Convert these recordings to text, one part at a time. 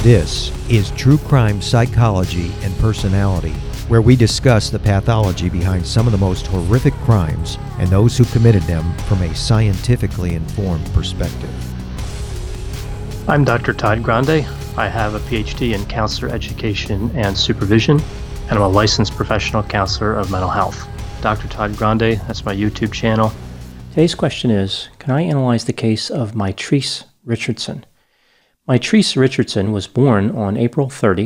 This is True Crime Psychology and Personality, where we discuss the pathology behind some of the most horrific crimes and those who committed them from a scientifically informed perspective. I'm Dr. Todd Grande. I have a PhD in counselor education and supervision, and I'm a licensed professional counselor of mental health. Dr. Todd Grande, that's my YouTube channel. Today's question is, can I analyze the case of Mitrice Richardson? Mitrice Richardson was born on April 30,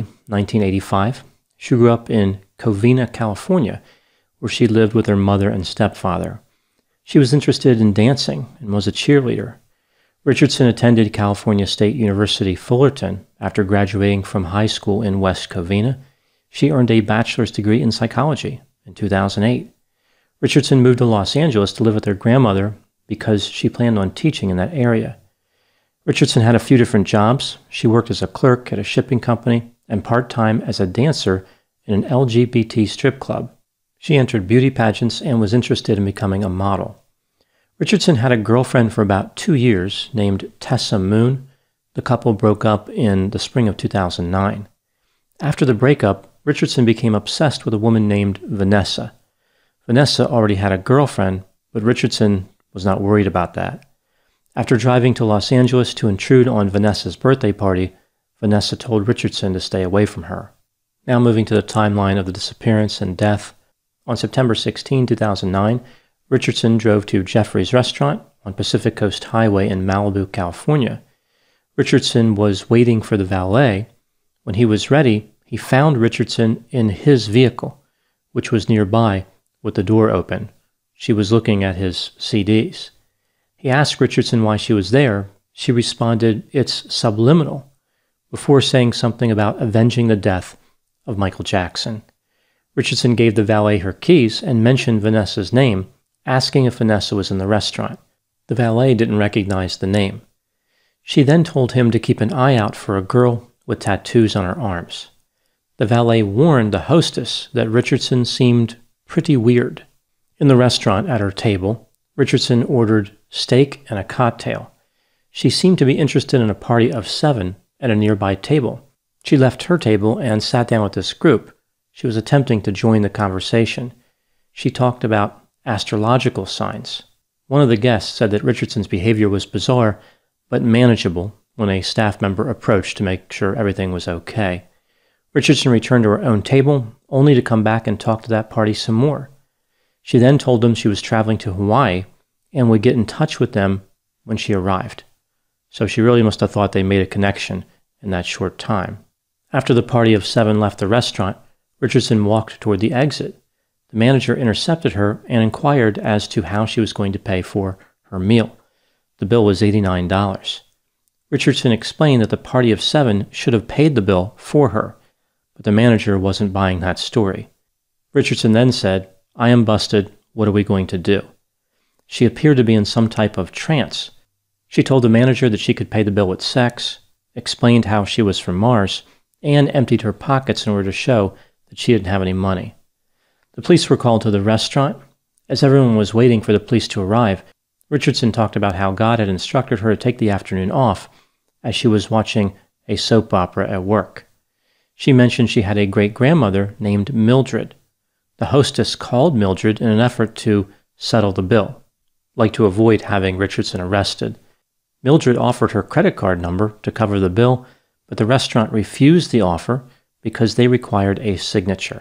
1985. She grew up in Covina, California, where she lived with her mother and stepfather. She was interested in dancing and was a cheerleader. Richardson attended California State University, Fullerton. After graduating from high school in West Covina, she earned a bachelor's degree in psychology in 2008. Richardson moved to Los Angeles to live with her grandmother because she planned on teaching in that area. Richardson had a few different jobs. She worked as a clerk at a shipping company and part-time as a dancer in an LGBT strip club. She entered beauty pageants and was interested in becoming a model. Richardson had a girlfriend for about 2 years named Tessa Moon. The couple broke up in the spring of 2009. After the breakup, Richardson became obsessed with a woman named Vanessa. Vanessa already had a girlfriend, but Richardson was not worried about that. After driving to Los Angeles to intrude on Vanessa's birthday party, Vanessa told Richardson to stay away from her. Now moving to the timeline of the disappearance and death. On September 16, 2009, Richardson drove to Jeffrey's Restaurant on Pacific Coast Highway in Malibu, California. Richardson was waiting for the valet. When he was ready, he found Richardson in his vehicle, which was nearby with the door open. She was looking at his CDs. He asked Richardson why she was there. She responded, "It's subliminal," before saying something about avenging the death of Michael Jackson. Richardson gave the valet her keys and mentioned Vanessa's name, asking if Vanessa was in the restaurant. The valet didn't recognize the name. She then told him to keep an eye out for a girl with tattoos on her arms. The valet warned the hostess that Richardson seemed pretty weird. In the restaurant at her table, Richardson ordered steak and a cocktail. She seemed to be interested in a party of 7 at a nearby table. She left her table and sat down with this group. She was attempting to join the conversation. She talked about astrological signs. One of the guests said that Richardson's behavior was bizarre, but manageable when a staff member approached to make sure everything was okay. Richardson returned to her own table, only to come back and talk to that party some more. She then told them she was traveling to Hawaii and would get in touch with them when she arrived. So she really must have thought they made a connection in that short time. After the party of 7 left the restaurant, Richardson walked toward the exit. The manager intercepted her and inquired as to how she was going to pay for her meal. The bill was $89. Richardson explained that the party of 7 should have paid the bill for her, but the manager wasn't buying that story. Richardson then said, "I am busted. What are we going to do?" She appeared to be in some type of trance. She told the manager that she could pay the bill with sex, explained how she was from Mars, and emptied her pockets in order to show that she didn't have any money. The police were called to the restaurant. As everyone was waiting for the police to arrive, Richardson talked about how God had instructed her to take the afternoon off as she was watching a soap opera at work. She mentioned she had a great-grandmother named Mildred. The hostess called Mildred in an effort to settle the bill, like to avoid having Richardson arrested. Mildred offered her credit card number to cover the bill, but the restaurant refused the offer because they required a signature.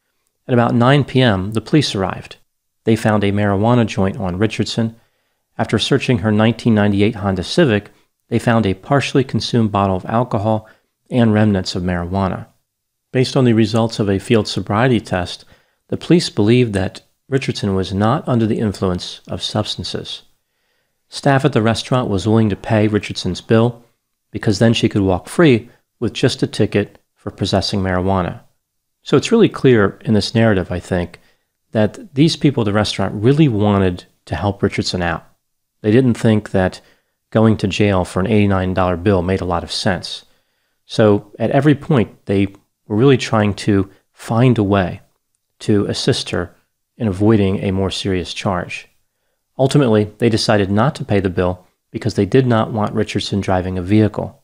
At about 9 p.m., the police arrived. They found a marijuana joint on Richardson. After searching her 1998 Honda Civic, they found a partially consumed bottle of alcohol and remnants of marijuana. Based on the results of a field sobriety test, the police believed that Richardson was not under the influence of substances. Staff at the restaurant was willing to pay Richardson's bill because then she could walk free with just a ticket for possessing marijuana. So it's really clear in this narrative, I think, that these people at the restaurant really wanted to help Richardson out. They didn't think that going to jail for an $89 bill made a lot of sense. So at every point, they were really trying to find a way to assist her in avoiding a more serious charge. Ultimately, they decided not to pay the bill because they did not want Richardson driving a vehicle.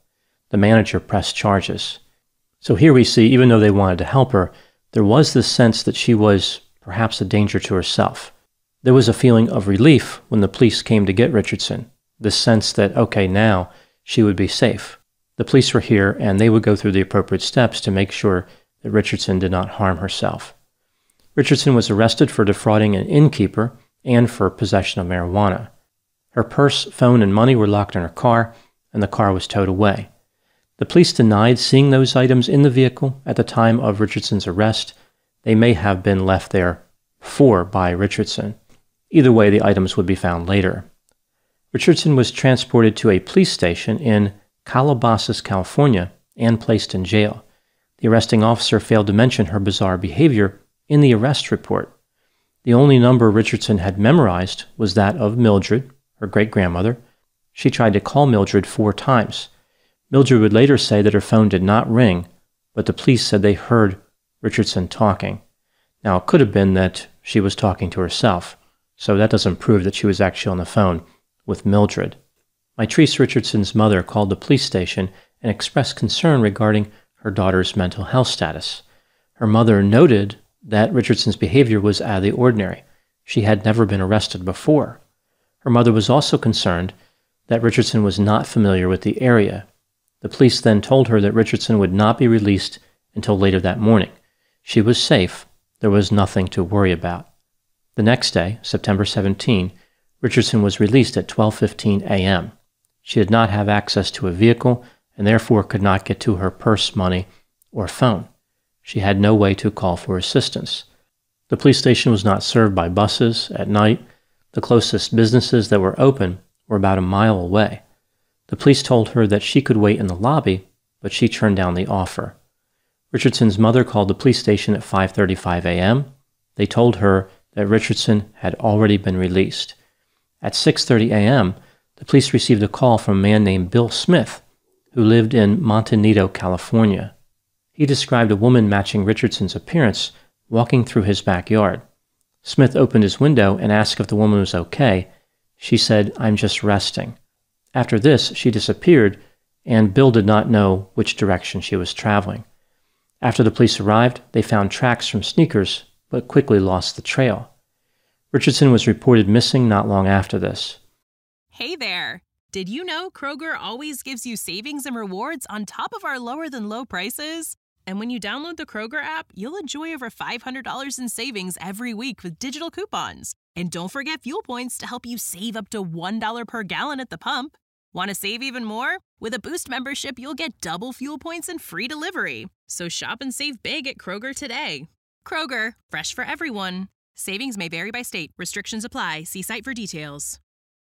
The manager pressed charges. So here we see, even though they wanted to help her, there was this sense that she was perhaps a danger to herself. There was a feeling of relief when the police came to get Richardson, this sense that, okay, now she would be safe. The police were here, and they would go through the appropriate steps to make sure that Richardson did not harm herself. Richardson was arrested for defrauding an innkeeper and for possession of marijuana. Her purse, phone, and money were locked in her car, and the car was towed away. The police denied seeing those items in the vehicle at the time of Richardson's arrest. They may have been left there before by Richardson. Either way, the items would be found later. Richardson was transported to a police station in Calabasas, California, and placed in jail. The arresting officer failed to mention her bizarre behavior in the arrest report. The only number Richardson had memorized was that of Mildred, her great-grandmother. She tried to call Mildred 4 times. Mildred would later say that her phone did not ring, but the police said they heard Richardson talking. Now, it could have been that she was talking to herself, so that doesn't prove that she was actually on the phone with Mildred. Mitrice Richardson's mother called the police station and expressed concern regarding her daughter's mental health status. Her mother noted that Richardson's behavior was out of the ordinary. She had never been arrested before. Her mother was also concerned that Richardson was not familiar with the area. The police then told her that Richardson would not be released until later that morning. She was safe. There was nothing to worry about. The next day, September 17, Richardson was released at 12:15 a.m. She did not have access to a vehicle and therefore could not get to her purse, money, or phone. She had no way to call for assistance. The police station was not served by buses at night. The closest businesses that were open were about a mile away. The police told her that she could wait in the lobby, but she turned down the offer. Richardson's mother called the police station at 5:35 a.m. They told her that Richardson had already been released. At 6:30 a.m., the police received a call from a man named Bill Smith, who lived in Montanido, California. He described a woman matching Richardson's appearance walking through his backyard. Smith opened his window and asked if the woman was okay. She said, "I'm just resting." After this, she disappeared, and Bill did not know which direction she was traveling. After the police arrived, they found tracks from sneakers, but quickly lost the trail. Richardson was reported missing not long after this. Hey there! Did you know Kroger always gives you savings and rewards on top of our lower-than-low prices? And when you download the Kroger app, you'll enjoy over $500 in savings every week with digital coupons. And don't forget fuel points to help you save up to $1 per gallon at the pump. Want to save even more? With a Boost membership, you'll get double fuel points and free delivery. So shop and save big at Kroger today. Kroger, fresh for everyone. Savings may vary by state. Restrictions apply. See site for details.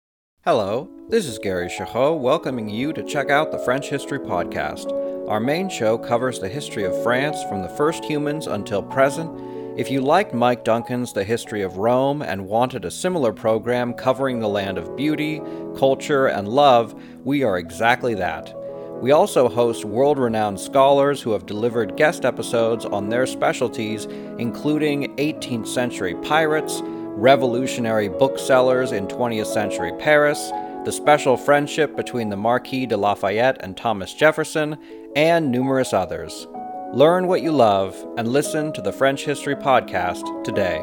Hello, this is Gary Chahot welcoming you to check out the French History Podcast. Our main show covers the history of France from the first humans until present. If you liked Mike Duncan's The History of Rome and wanted a similar program covering the land of beauty, culture, and love, we are exactly that. We also host world-renowned scholars who have delivered guest episodes on their specialties, including 18th century pirates, revolutionary booksellers in 20th century Paris, the special friendship between the Marquis de Lafayette and Thomas Jefferson, and numerous others. Learn what you love and listen to the French History Podcast today.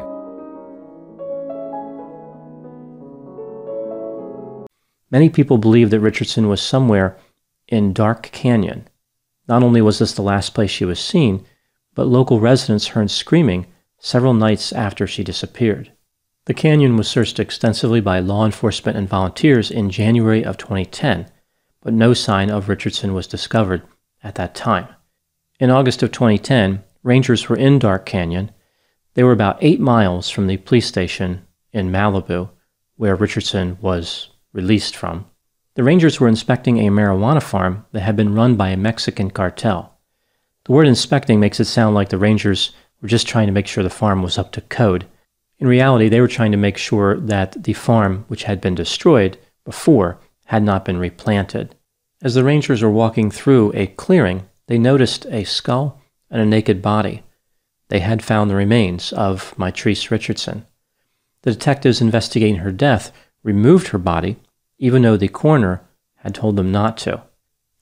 Many people believe that Richardson was somewhere in Dark Canyon. Not only was this the last place she was seen, but local residents heard screaming several nights after she disappeared. The canyon was searched extensively by law enforcement and volunteers in January of 2010, but no sign of Richardson was discovered at that time. In August of 2010, rangers were in Dark Canyon. They were about 8 miles from the police station in Malibu, where Richardson was released from. The rangers were inspecting a marijuana farm that had been run by a Mexican cartel. The word inspecting makes it sound like the rangers were just trying to make sure the farm was up to code. In reality, they were trying to make sure that the farm, which had been destroyed before, had not been replanted. As the rangers were walking through a clearing, they noticed a skull and a naked body. They had found the remains of Mitrice Richardson. The detectives investigating her death removed her body, even though the coroner had told them not to.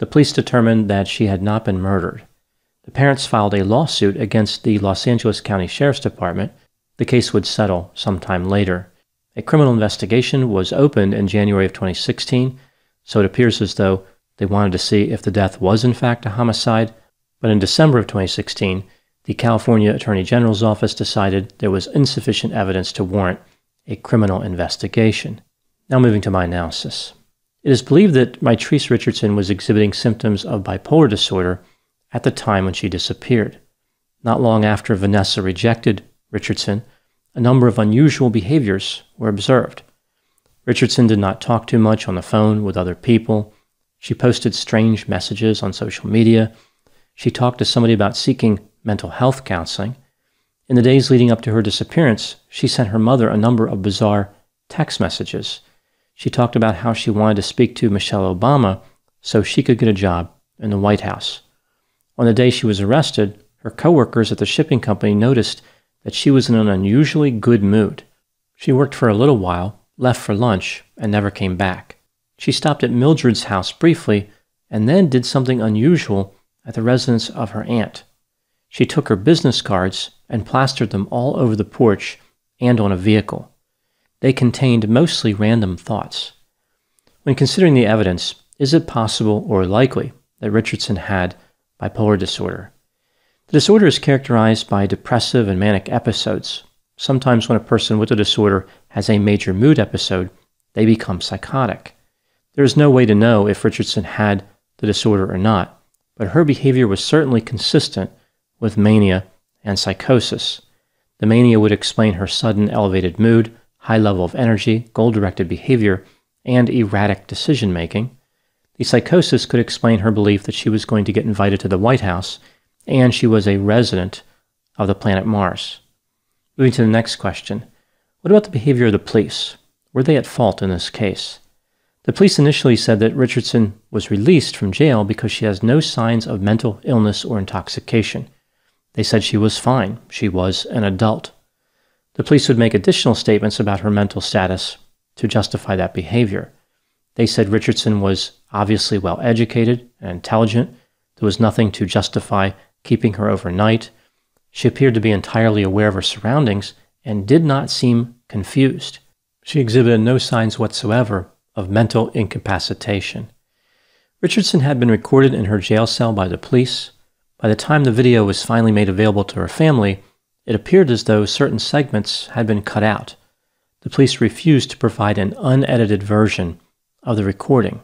the police determined that she had not been murdered. The parents filed a lawsuit against the Los Angeles County Sheriff's Department. The case would settle sometime later. A criminal investigation was opened in January of 2016, so it appears as though they wanted to see if the death was in fact a homicide. But in December of 2016, the California Attorney General's office decided there was insufficient evidence to warrant a criminal investigation. Now moving to my analysis. It is believed that Mitrice Richardson was exhibiting symptoms of bipolar disorder at the time when she disappeared. Not long after Vanessa rejected Richardson, a number of unusual behaviors were observed. Richardson did not talk too much on the phone with other people. She posted strange messages on social media. She talked to somebody about seeking mental health counseling. In the days leading up to her disappearance, she sent her mother a number of bizarre text messages. She talked about how she wanted to speak to Michelle Obama so she could get a job in the White House. On the day she was arrested, her coworkers at the shipping company noticed that she was in an unusually good mood. She worked for a little while, left for lunch, and never came back. She stopped at Mildred's house briefly and then did something unusual at the residence of her aunt. She took her business cards and plastered them all over the porch and on a vehicle. They contained mostly random thoughts. When considering the evidence, is it possible or likely that Richardson had bipolar disorder? The disorder is characterized by depressive and manic episodes. Sometimes when a person with the disorder has a major mood episode, they become psychotic. There is no way to know if Richardson had the disorder or not, but her behavior was certainly consistent with mania and psychosis. The mania would explain her sudden elevated mood, high level of energy, goal-directed behavior, and erratic decision-making. The psychosis could explain her belief that she was going to get invited to the White House, and she was a resident of the planet Mars. Moving to the next question. What about the behavior of the police? Were they at fault in this case? The police initially said that Richardson was released from jail because she has no signs of mental illness or intoxication. They said she was fine. She was an adult. The police would make additional statements about her mental status to justify that behavior. They said Richardson was obviously well educated and intelligent. There was nothing to justify keeping her overnight. She appeared to be entirely aware of her surroundings and did not seem confused. She exhibited no signs whatsoever of mental incapacitation. Richardson had been recorded in her jail cell by the police. By the time the video was finally made available to her family, it appeared as though certain segments had been cut out. The police refused to provide an unedited version of the recording.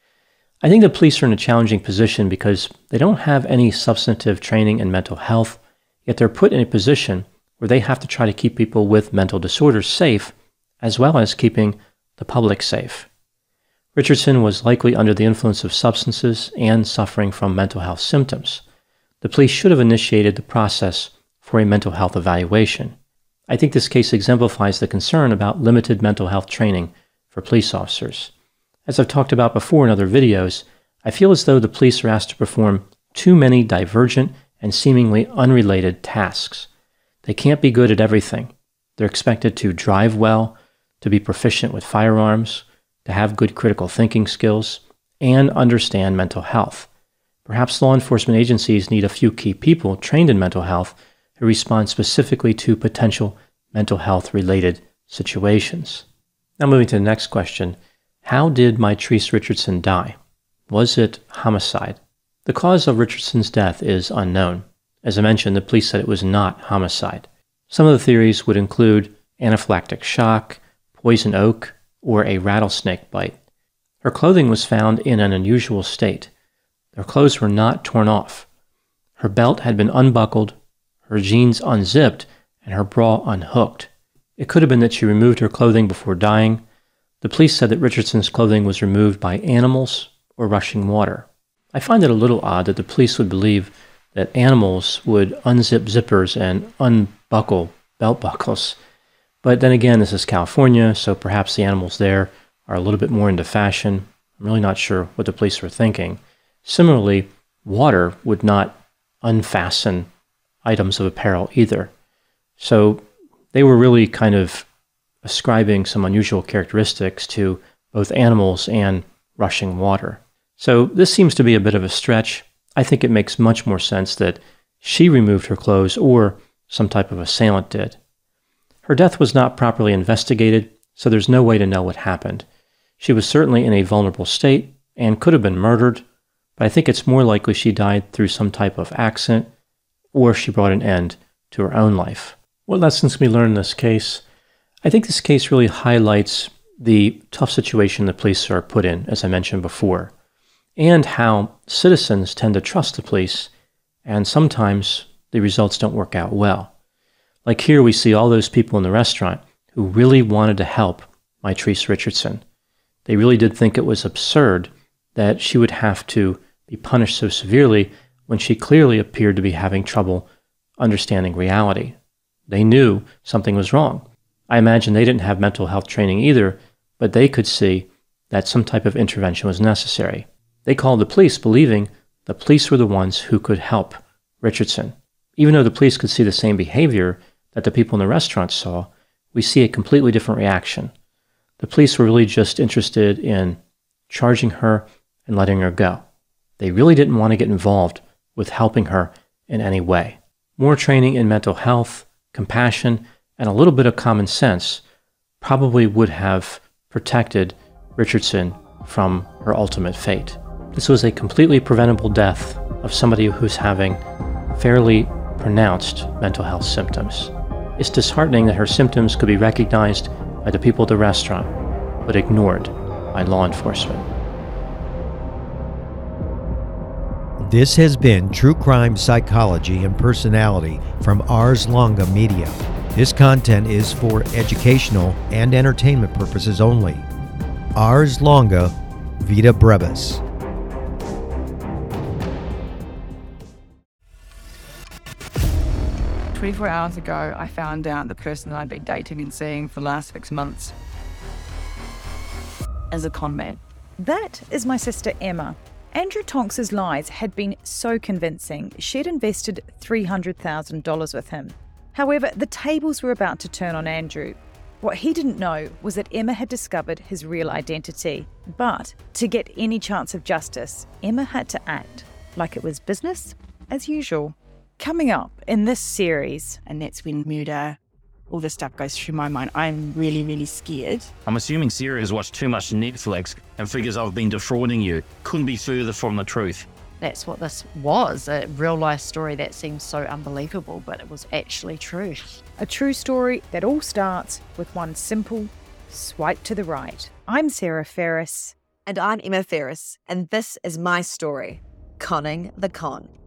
I think the police are in a challenging position because they don't have any substantive training in mental health, yet they're put in a position where they have to try to keep people with mental disorders safe, as well as keeping the public safe. Richardson was likely under the influence of substances and suffering from mental health symptoms. The police should have initiated the process for a mental health evaluation. I think this case exemplifies the concern about limited mental health training for police officers. As I've talked about before in other videos, I feel as though the police are asked to perform too many divergent and seemingly unrelated tasks. They can't be good at everything. They're expected to drive well, to be proficient with firearms, to have good critical thinking skills, and understand mental health. Perhaps law enforcement agencies need a few key people trained in mental health who respond specifically to potential mental health-related situations. Now moving to the next question. How did Mitrice Richardson die? Was it homicide? The cause of Richardson's death is unknown. As I mentioned, the police said it was not homicide. Some of the theories would include anaphylactic shock, poison oak, or a rattlesnake bite. Her clothing was found in an unusual state. Her clothes were not torn off. Her belt had been unbuckled, her jeans unzipped, and her bra unhooked. It could have been that she removed her clothing before dying. The police said that Richardson's clothing was removed by animals or rushing water. I find it a little odd that the police would believe that animals would unzip zippers and unbuckle belt buckles. But then again, this is California, so perhaps the animals there are a little bit more into fashion. I'm really not sure what the police were thinking. Similarly, water would not unfasten items of apparel either. So they were really kind of ascribing some unusual characteristics to both animals and rushing water. So this seems to be a bit of a stretch. I think it makes much more sense that she removed her clothes or some type of assailant did. Her death was not properly investigated, so there's no way to know what happened. She was certainly in a vulnerable state and could have been murdered, but I think it's more likely she died through some type of accident or she brought an end to her own life. What lessons can we learn in this case? I think this case really highlights the tough situation the police are put in, as I mentioned before, and how citizens tend to trust the police, and sometimes the results don't work out well. Like here, we see all those people in the restaurant who really wanted to help Mitrice Richardson. They really did think it was absurd that she would have to be punished so severely when she clearly appeared to be having trouble understanding reality. They knew something was wrong. I imagine they didn't have mental health training either, but they could see that some type of intervention was necessary. They called the police, believing the police were the ones who could help Richardson. Even though the police could see the same behavior that the people in the restaurant saw, we see a completely different reaction. The police were really just interested in charging her and letting her go. They really didn't want to get involved with helping her in any way. More training in mental health, compassion, and a little bit of common sense probably would have protected Richardson from her ultimate fate. This was a completely preventable death of somebody who's having fairly pronounced mental health symptoms. It's disheartening that her symptoms could be recognized by the people at the restaurant, but ignored by law enforcement. This has been True Crime Psychology and Personality from Ars Longa Media. This content is for educational and entertainment purposes only. Ars Longa, Vita Brevis. "24 hours ago, I found out the person I'd been dating and seeing for the last 6 months is a con man." That is my sister Emma. Andrew Tonks's lies had been so convincing, she'd invested $300,000 with him. However, the tables were about to turn on Andrew. What he didn't know was that Emma had discovered his real identity. But to get any chance of justice, Emma had to act like it was business as usual. Coming up in this series, And that's when murder, all this stuff goes through my mind. I'm really, really scared. I'm assuming Sarah has watched too much Netflix and figures I've been defrauding you. Couldn't be further from the truth. That's what this was, a real-life story that seems so unbelievable, but it was actually true. a true story that all starts with one simple swipe to the right. I'm Sarah Ferris. And I'm Emma Ferris, and this is my story, Conning the Con.